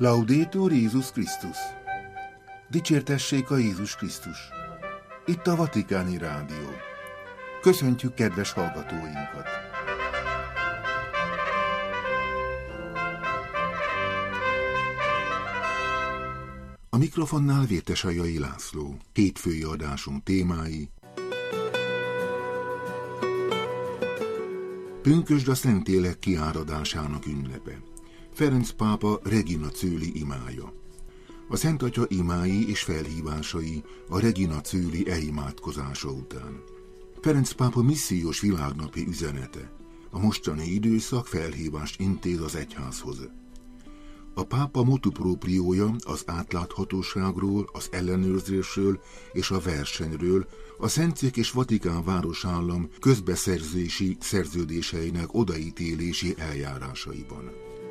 Laudetur Jézus Krisztus! Dicsértessék a Jézus Krisztus! Itt a Vatikáni Rádió. Köszöntjük kedves hallgatóinkat! A mikrofonnál Vértesajai László. Hétfői adásunk témái: pünkösd a Szentlélek kiáradásának ünnepe. Ferenc pápa Regina Coeli imája. A Szent Atya imái és felhívásai a Regina Coeli elimádkozása után. Ferenc pápa missziós világnapi üzenete. A mostani időszak felhívást intéz az egyházhoz. A pápa motu propriója az átláthatóságról, az ellenőrzésről és a versenyről, a Szentszék és Vatikán városállam közbeszerzési szerződéseinek odaítélési eljárásaiban.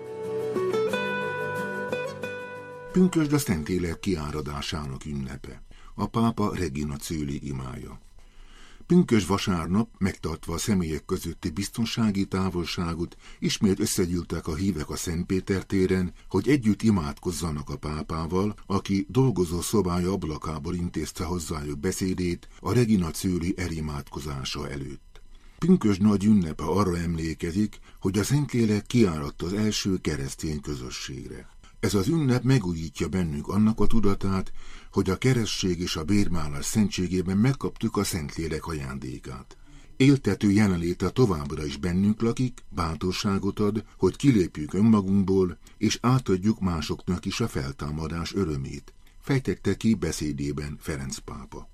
Pünkösd a Szentlélek kiáradásának ünnepe. A pápa Regina Coeli imája. Pünkösd vasárnap, megtartva a személyek közötti biztonsági távolságot, ismét összegyűltek a hívek a Szent Péter téren, hogy együtt imádkozzanak a pápával, aki dolgozó szobája ablakából intézte hozzájuk beszédét a Regina Coeli elimádkozása előtt. Pünkösd nagy ünnepe arra emlékezik, hogy a Szentlélek kiáradt az első keresztény közösségre. Ez az ünnep megújítja bennünk annak a tudatát, hogy a keresztség és a bérmálás szentségében megkaptuk a Szentlélek ajándékát. Éltető jelenléte továbbra is bennünk lakik, bátorságot ad, hogy kilépjünk önmagunkból, és átadjuk másoknak is a feltámadás örömét, fejtette ki beszédében Ferenc pápa.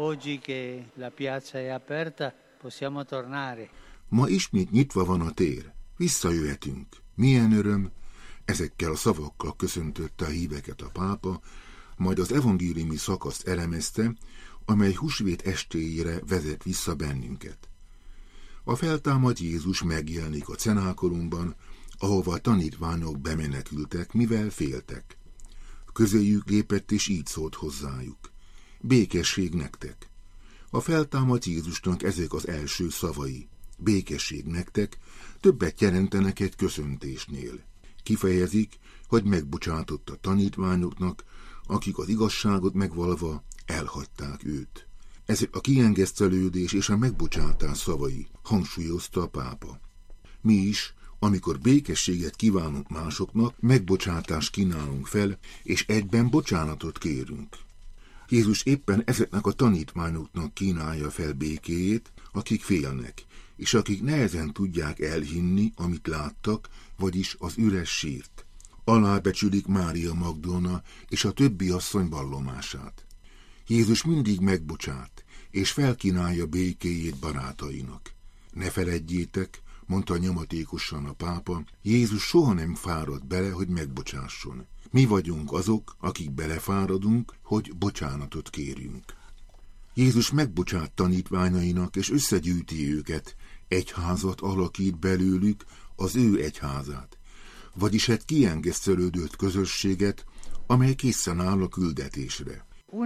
Ma ismét nyitva van a tér, visszajöhetünk. Milyen öröm! Ezekkel a szavakkal köszöntötte a híveket a pápa, majd az evangéliumi szakaszt elemezte, amely húsvét estéjére vezet vissza bennünket. A feltámadt Jézus megjelenik a cenákolumban, ahova a tanítványok bemenekültek, mivel féltek. Közéjük lépett és így szólt hozzájuk: békesség nektek! A feltámadt Jézusnak ezek az első szavai: békesség nektek, többet jelentenek egy köszöntésnél. Kifejezik, hogy megbocsátott a tanítványoknak, akik az igazságot megvalva elhagyták őt. Ezek a kiengesztelődés és a megbocsátás szavai, hangsúlyozta a pápa. Mi is, amikor békességet kívánunk másoknak, megbocsátást kínálunk fel, és egyben bocsánatot kérünk. Jézus éppen ezeknek a tanítványoknak kínálja fel békéjét, akik félnek, és akik nehezen tudják elhinni, amit láttak, vagyis az üres sírt. Alábecsülik Mária Magdolna és a többi asszony vallomását. Jézus mindig megbocsát, és felkínálja békéjét barátainak. Ne feledjétek, mondta nyomatékosan a pápa, Jézus soha nem fárad bele, hogy megbocsásson. Mi vagyunk azok, akik belefáradunk, hogy bocsánatot kérjünk. Jézus megbocsát tanítványainak, és összegyűjti őket, egyházat alakít belőlük, az ő egyházát, vagyis egy kiengesztelődött közösséget, amely készen áll a küldetésre.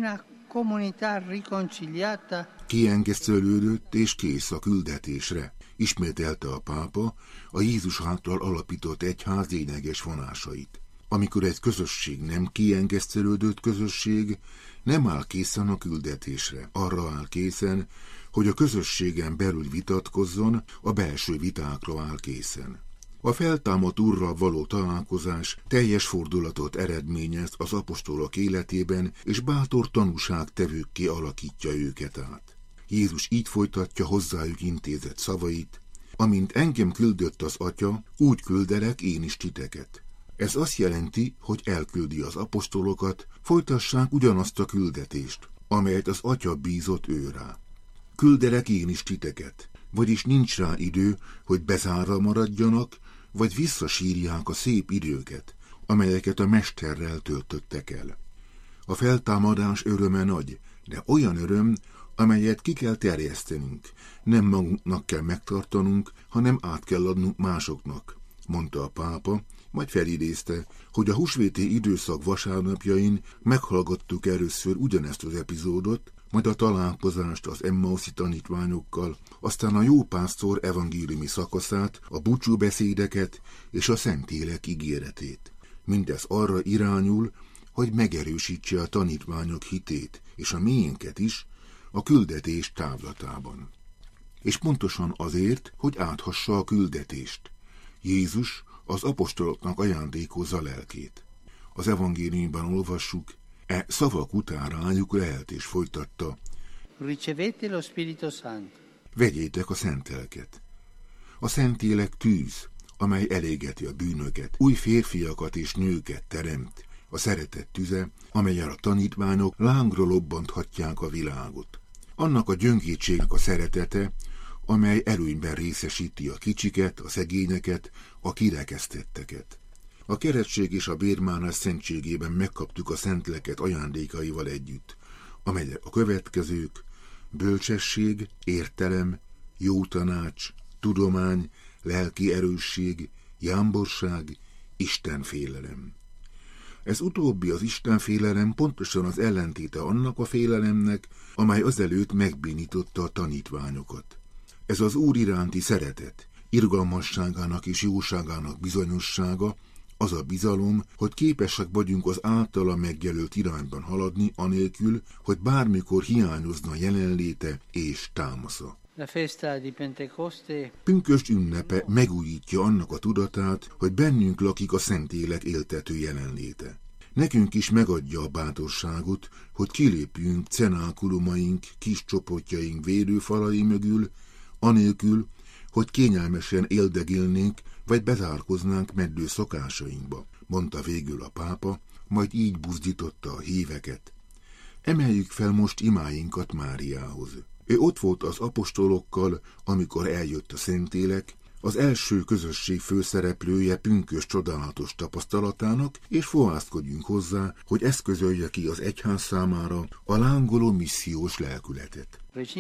Kiengesztelődött és kész a küldetésre, ismételte a pápa a Jézus által alapított egyház lényeges vonásait. Amikor egy közösség nem kiengesztelődött közösség, nem áll készen a küldetésre, arra áll készen, hogy a közösségen belül vitatkozzon, a belső vitákra áll készen. A feltámadt Úrral való találkozás teljes fordulatot eredményez az apostolok életében, és bátor tanúságtevőkké alakítja őket át. Jézus így folytatja hozzájuk intézett szavait: amint engem küldött az Atya, úgy küldelek én is titeket. Ez azt jelenti, hogy elküldi az apostolokat, folytassák ugyanazt a küldetést, amelyet az Atya bízott őrá. Küldelek én is titeket, vagyis nincs rá idő, hogy bezárva maradjanak, vagy visszasírják a szép időket, amelyeket a Mesterrel töltöttek el. A feltámadás öröme nagy, de olyan öröm, amelyet ki kell terjesztenünk, nem magunknak kell megtartanunk, hanem át kell adnunk másoknak, mondta a pápa, majd felidézte, hogy a húsvéti időszak vasárnapjain meghallgattuk először ugyanezt az epizódot, majd a találkozást az Emmauszi tanítványokkal, aztán a jópásztor evangéliumi szakaszát, a búcsúbeszédeket és a Szentlélek ígéretét. Mindez arra irányul, hogy megerősítse a tanítványok hitét, és a miénket is, a küldetés távlatában. És pontosan azért, hogy áthassa a küldetést. Jézus az apostoloknak ajándékozza lelkét. Az evangéliumban olvassuk, szavak után rájuk lehelt és folytatta: Ricevete lo Spirito Santo. Vegyétek a szent lelket. A Szentlélek tűz, amely elégeti a bűnöket, új férfiakat és nőket teremt, a szeretet tüze, amellyel a tanítványok lángra lobbanthatják a világot. Annak a gyöngétségnek a szeretete, amely előnyben részesíti a kicsiket, a szegényeket, a kirekesztetteket. A keresztség és a bérmálás szentségében megkaptuk a Szentléleket ajándékaival együtt, amelyek a következők: bölcsesség, értelem, jó tanács, tudomány, lelki erősség, jámborság, istenfélelem. Ez utóbbi, az istenfélelem pontosan az ellentéte annak a félelemnek, amely azelőtt megbénította a tanítványokat. Ez az Úr iránti szeretet, irgalmasságának és jóságának bizonyossága, az a bizalom, hogy képesek vagyunk az általa megjelölt irányban haladni, anélkül, hogy bármikor hiányozna jelenléte és támasza. Pünkösd ünnepe megújítja annak a tudatát, hogy bennünk lakik a Szentlélek éltető jelenléte. Nekünk is megadja a bátorságot, hogy kilépjünk cenákulumaink, kis csoportjaink védőfalai mögül, anélkül, hogy kényelmesen éldegélnénk, vagy bezárkoznánk meddő szokásainkba, mondta végül a pápa, majd így buzdította a híveket: emeljük fel most imáinkat Máriához. Ő ott volt az apostolokkal, amikor eljött a Szentlélek, az első közösség főszereplője pünkösd csodálatos tapasztalatának, és fohászkodjunk hozzá, hogy eszközölje ki az egyház számára a lángoló missziós lelkületet.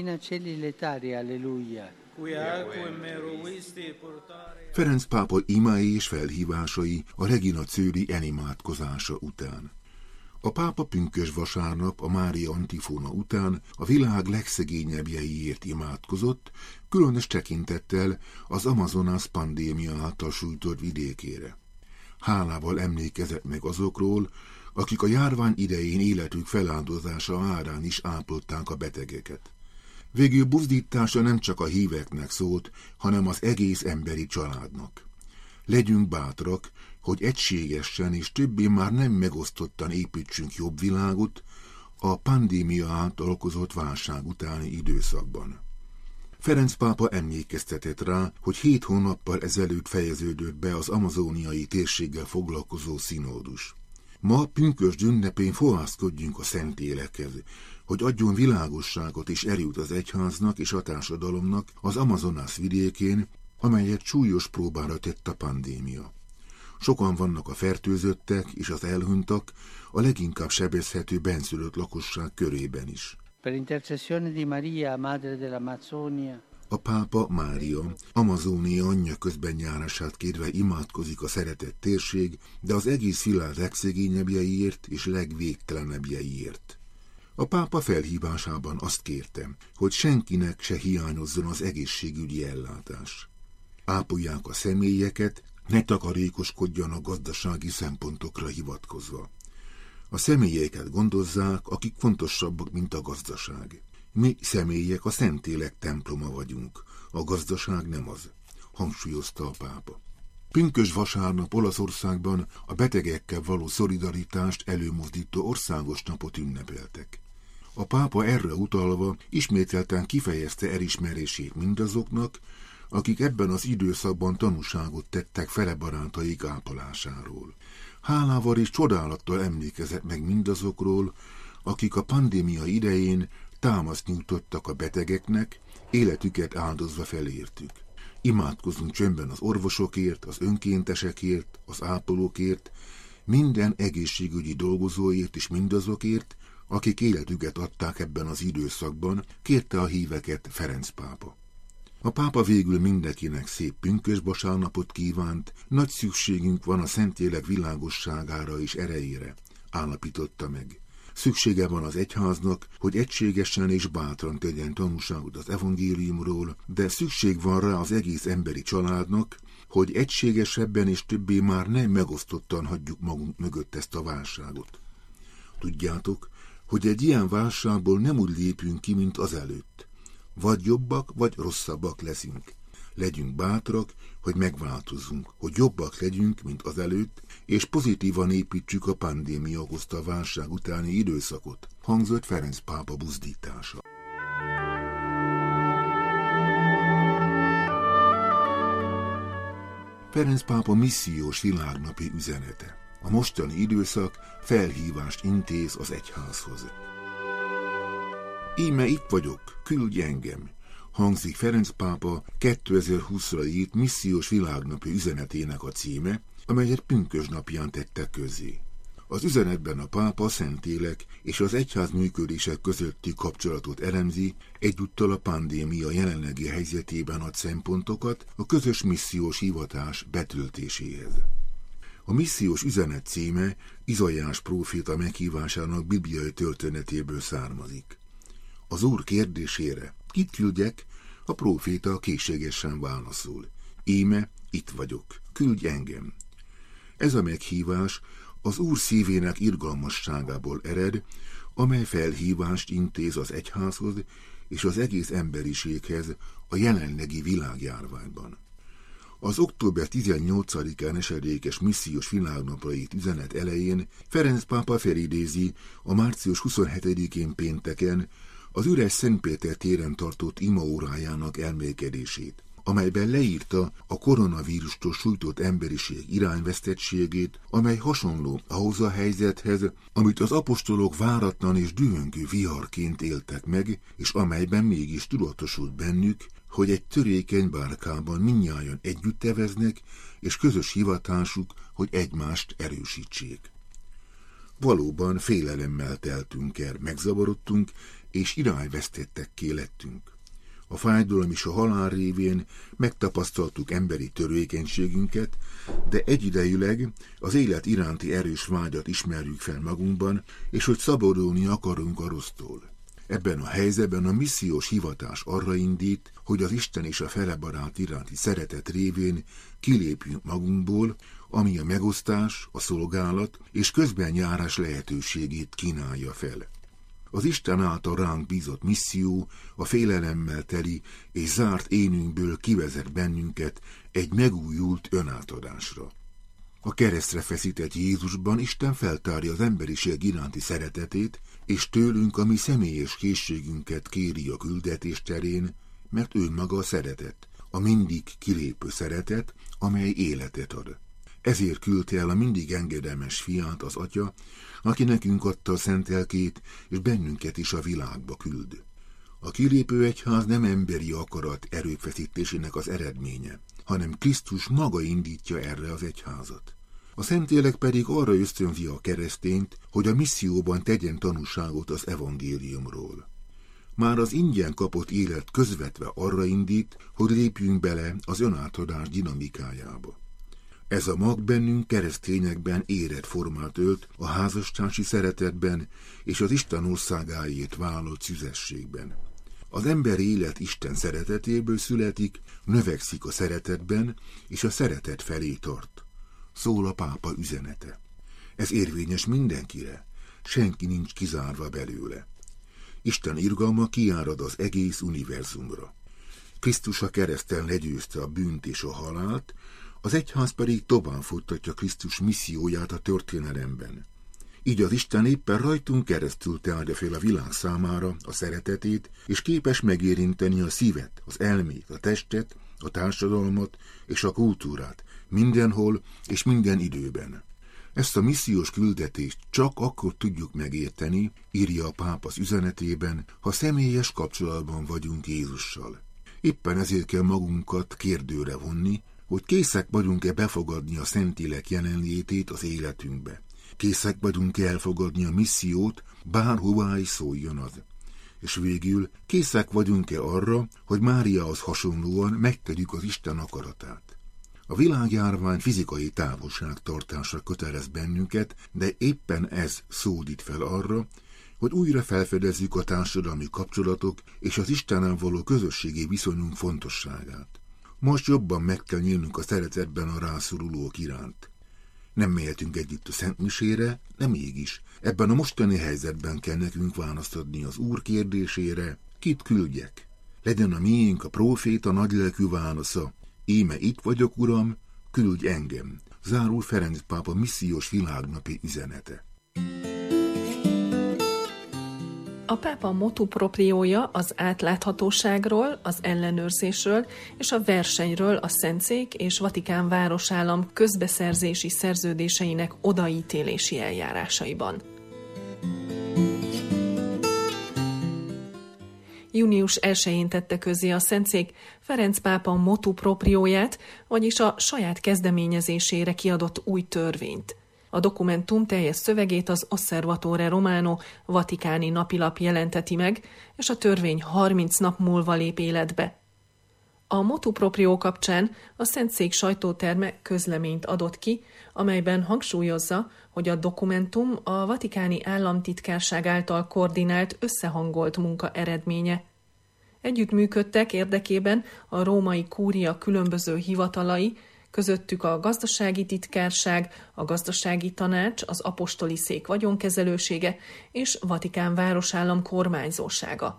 Ferenc pápa imái és felhívásai a Regina Coeli enimádkozása után. A pápa pünkösd vasárnap a Mária antifóna után a világ legszegényebbjeiért imádkozott, különös tekintettel az Amazonas pandémia által sújtott vidékére. Hálával emlékezett meg azokról, akik a járvány idején életük feláldozása árán is ápolták a betegeket. Végül buzdítása nem csak a híveknek szólt, hanem az egész emberi családnak. Legyünk bátrak, hogy egységesen és többé már nem megosztottan építsünk jobb világot a pandémia által okozott válság utáni időszakban. Ferenc pápa emlékeztetett rá, hogy 7 hónappal ezelőtt fejeződött be az amazóniai térséggel foglalkozó színódus. Ma pünkösd ünnepén fohászkodjunk a Szentlélekhez, hogy adjon világosságot és erőt az egyháznak és a társadalomnak az Amazonas vidékén, amelyet súlyos próbára tett a pandémia. Sokan vannak a fertőzöttek és az elhunytak, a leginkább sebezhető benszülött lakosság körében is. A pápa Mária, Amazónia anyja közbenjárását kérve imádkozik a szeretett térség, de az egész világ legszegényebbjeiért és legvégtelenebbjeiért. A pápa felhívásában azt kértem, hogy senkinek se hiányozzon az egészségügyi ellátás. Ápolják a személyeket, ne takarékoskodjanak gazdasági szempontokra hivatkozva. A személyeket gondozzák, akik fontosabbak, mint a gazdaság. Mi személyek a Szentlélek temploma vagyunk, a gazdaság nem az, hangsúlyozta a pápa. Pünkösd vasárnap Olaszországban a betegekkel való szolidaritást előmozdító országos napot ünnepeltek. A pápa erre utalva ismételten kifejezte elismerését mindazoknak, akik ebben az időszakban tanúságot tettek fele barátaik ápolásáról. Hálával és csodálattal emlékezett meg mindazokról, akik a pandémia idején támaszt nyújtottak a betegeknek, életüket áldozva felértük. Imádkozzunk csöndben az orvosokért, az önkéntesekért, az ápolókért, minden egészségügyi dolgozóért és mindazokért, akik életüket adták ebben az időszakban, kérte a híveket Ferenc pápa. A pápa végül mindenkinek szép pünkösd vasárnapot kívánt, nagy szükségünk van a Szentlélek világosságára és erejére, állapította meg. Szüksége van az egyháznak, hogy egységesen és bátran tegyen tanúságot az evangéliumról, de szükség van rá az egész emberi családnak, hogy egységesebben és többé már nem megosztottan hagyjuk magunk mögött ezt a válságot. Tudjátok, hogy egy ilyen válságból nem úgy lépünk ki, mint azelőtt. Vagy jobbak, vagy rosszabbak leszünk. Legyünk bátrak, hogy megváltozzunk, hogy jobbak legyünk, mint azelőtt, és pozitívan építsük a pandémia okozta válság utáni időszakot, hangzott Ferenc pápa buzdítása. Ferenc pápa missziós világnapi üzenete. A mostani időszak felhívást intéz az egyházhoz. Íme itt vagyok, küldj engem, hangzik Ferenc pápa 2020-ra írt missziós világnapi üzenetének a címe, amelyet pünkösdnapján tette közzé. Az üzenetben a pápa Szentlélek és az egyház működések közötti kapcsolatot elemzi, egyúttal a pandémia jelenlegi helyzetében ad szempontokat a közös missziós hivatás betöltéséhez. A missziós üzenet címe Izaiás próféta meghívásának bibliai történetéből származik. Az Úr kérdésére, kit küldjek, a próféta készségesen válaszol. Íme, itt vagyok, küldj engem. Ez a meghívás az Úr szívének irgalmasságából ered, amely felhívást intéz az egyházhoz és az egész emberiséghez a jelenlegi világjárványban. Az október 18-án esedékes missziós világnapra írt üzenet elején Ferenc pápa felidézi a március 27-én pénteken az üres Szentpéter téren tartott imaórájának elmélkedését, amelyben leírta a koronavírustól sújtott emberiség irányvesztettségét, amely hasonló ahhoz a helyzethez, amit az apostolok váratlan és dühöngő viharként éltek meg, és amelyben mégis tudatosult bennük, hogy egy törékeny bárkában mindnyájan együtt eveznek, és közös hivatásuk, hogy egymást erősítsék. Valóban félelemmel teltünk el, megzavarodtunk, és irányvesztettekké lettünk. A fájdalom és a halál révén megtapasztaltuk emberi törékenységünket, de egyidejűleg az élet iránti erős vágyat ismerjük fel magunkban, és hogy szabadulni akarunk a rossztól. Ebben a helyzetben a missziós hivatás arra indít, hogy az Isten és a felebarát iránti szeretet révén kilépjünk magunkból, ami a megosztás, a szolgálat és közbenjárás lehetőségét kínálja fel. Az Isten által ránk bízott misszió a félelemmel teli és zárt énünkből kivezet bennünket egy megújult önátadásra. A keresztre feszített Jézusban Isten feltárja az emberiség iránti szeretetét, és tőlünk a mi személyes készségünket kéri a küldetés terén, mert ő maga a szeretet, a mindig kilépő szeretet, amely életet ad. Ezért küldte el a mindig engedelmes fiát az Atya, aki nekünk adta a szent lelkét, és bennünket is a világba küld. A kilépő egyház nem emberi akarat erőfeszítésének az eredménye, hanem Krisztus maga indítja erre az egyházat. A Szentlélek pedig arra ösztönzi a keresztényt, hogy a misszióban tegyen tanúságot az evangéliumról. Már az ingyen kapott élet közvetve arra indít, hogy lépjünk bele az önátadás dinamikájába. Ez a mag bennünk keresztényekben érett formát ölt a házastársi szeretetben és az Isten országáért vállalt szüzességben. Az ember élet Isten szeretetéből születik, növekszik a szeretetben, és a szeretet felé tart. Szól a pápa üzenete. Ez érvényes mindenkire, senki nincs kizárva belőle. Isten irgalma kiárad az egész univerzumra. Krisztus a kereszten legyőzte a bűnt és a halált, az egyház pedig tovább futtatja Krisztus misszióját a történelemben. Így az Isten éppen rajtunk keresztül tárja fel a világ számára a szeretetét, és képes megérinteni a szívet, az elmét, a testet, a társadalmat és a kultúrát mindenhol és minden időben. Ezt a missziós küldetést csak akkor tudjuk megérteni, írja a pápa az üzenetében, ha személyes kapcsolatban vagyunk Jézussal. Éppen ezért kell magunkat kérdőre vonni, hogy készek vagyunk-e befogadni a Szentlélek jelenlétét az életünkbe. Készek vagyunk-e elfogadni a missziót, bárhová is szóljon az. És végül készek vagyunk-e arra, hogy Máriához hasonlóan megtegyük az Isten akaratát. A világjárvány fizikai távolságtartásra kötelez bennünket, de éppen ez szólít fel arra, hogy újra felfedezzük a társadalmi kapcsolatok és az Istennel való közösségi viszonyunk fontosságát. Most jobban meg kell nyílnunk a szeretetben a rászorulók iránt. Nem mehetünk együtt a szentmisére, de mégis ebben a mostani helyzetben kell nekünk választ adni az Úr kérdésére, kit küldjek. Legyen a miénk a próféta nagylelkű válasza, íme itt vagyok, Uram, küldj engem. Zárul Ferenc pápa missziós világnapi üzenete. A pápa motu propriója az átláthatóságról, az ellenőrzésről és a versenyről a Szentszék és Vatikán városállam közbeszerzési szerződéseinek odaítélési eljárásaiban. Június 1-én tette közzé a Szentszék Ferenc pápa motu proprióját, vagyis a saját kezdeményezésére kiadott új törvényt. A dokumentum teljes szövegét az Osservatore Romano vatikáni napilap jelenteti meg, és a törvény 30 nap múlva lép életbe. A motu proprio kapcsán a Szentszék sajtóterme közleményt adott ki, amelyben hangsúlyozza, hogy a dokumentum a vatikáni államtitkárság által koordinált, összehangolt munka eredménye. Együttműködtek érdekében a római kúria különböző hivatalai, közöttük a gazdasági titkárság, a gazdasági tanács, az apostoli szék vagyonkezelősége és Vatikán városállam kormányzósága.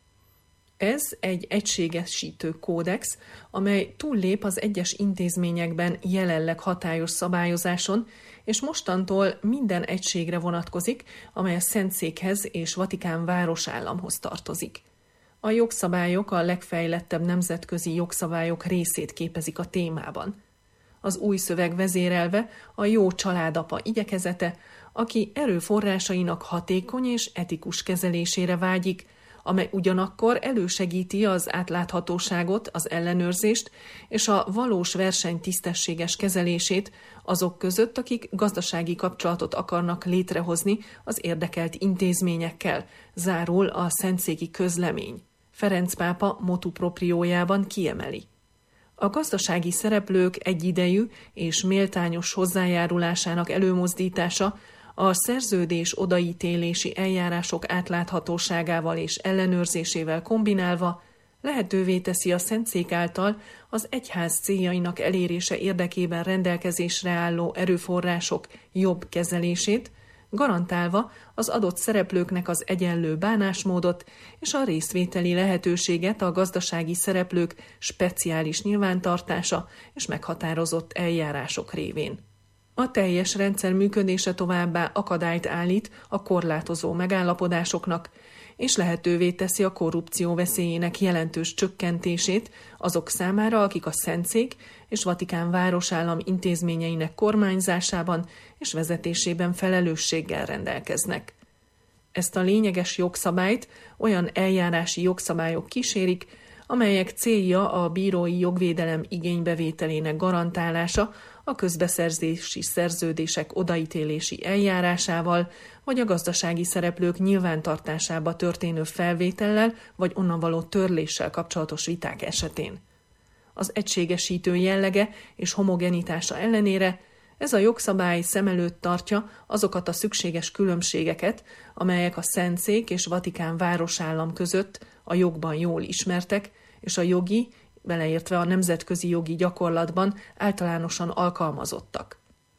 Ez egy egységesítő kódex, amely túllép az egyes intézményekben jelenleg hatályos szabályozáson, és mostantól minden egységre vonatkozik, amely a Szentszékhez és Vatikán városállamhoz tartozik. A jogszabályok a legfejlettebb nemzetközi jogszabályok részét képezik a témában. Az új szöveg vezérelve a jó családapa igyekezete, aki erőforrásainak hatékony és etikus kezelésére vágyik, amely ugyanakkor elősegíti az átláthatóságot, az ellenőrzést és a valós verseny tisztességes kezelését azok között, akik gazdasági kapcsolatot akarnak létrehozni az érdekelt intézményekkel, zárul a szentszéki közlemény. Ferenc pápa motu propriójában kiemeli. A gazdasági szereplők egyidejű és méltányos hozzájárulásának előmozdítása a szerződés odaítélési eljárások átláthatóságával és ellenőrzésével kombinálva lehetővé teszi a Szentszék által az egyház céljainak elérése érdekében rendelkezésre álló erőforrások jobb kezelését, garantálva az adott szereplőknek az egyenlő bánásmódot és a részvételi lehetőséget a gazdasági szereplők speciális nyilvántartása és meghatározott eljárások révén. A teljes rendszer működése továbbá akadályt állít a korlátozó megállapodásoknak, és lehetővé teszi a korrupció veszélyének jelentős csökkentését azok számára, akik a Szentszék és Vatikán városállam intézményeinek kormányzásában és vezetésében felelősséggel rendelkeznek. Ezt a lényeges jogszabályt olyan eljárási jogszabályok kísérik, amelyek célja a bírói jogvédelem igénybevételének garantálása a közbeszerzési szerződések odaítélési eljárásával, vagy a gazdasági szereplők nyilvántartásába történő felvétellel, vagy onnan való törléssel kapcsolatos viták esetén. Az egységesítő jellege és homogenitása ellenére ez a jogszabály szem előtt tartja azokat a szükséges különbségeket, amelyek a Szentszék és Vatikán városállam között a jogban jól ismertek, és a jogi, beleértve a nemzetközi jogi gyakorlatban általánosan alkalmazottak.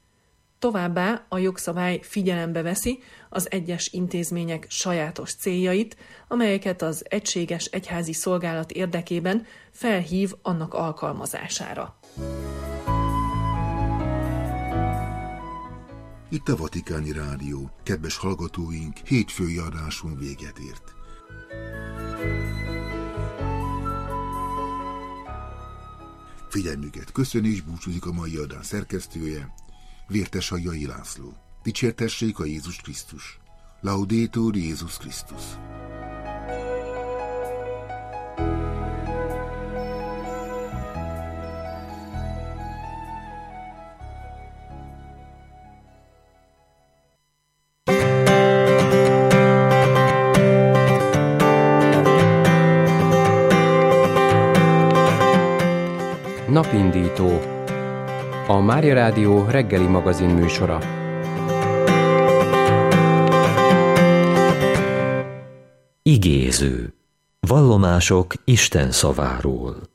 Továbbá a jogszabály figyelembe veszi az egyes intézmények sajátos céljait, amelyeket az egységes egyházi szolgálat érdekében felhív annak alkalmazására. Itt a Vatikáni Rádió, kedves hallgatóink, hétfői adásunk véget ért. Figyelmüket köszöni és búcsúzik a mai adás szerkesztője, Vértes Agyai László. Dicsértessék a Jézus Krisztus. Laudetur Jézus Krisztus. Napindító, a Mária Rádió reggeli magazin műsora. Igéző. Vallomások Isten szaváról.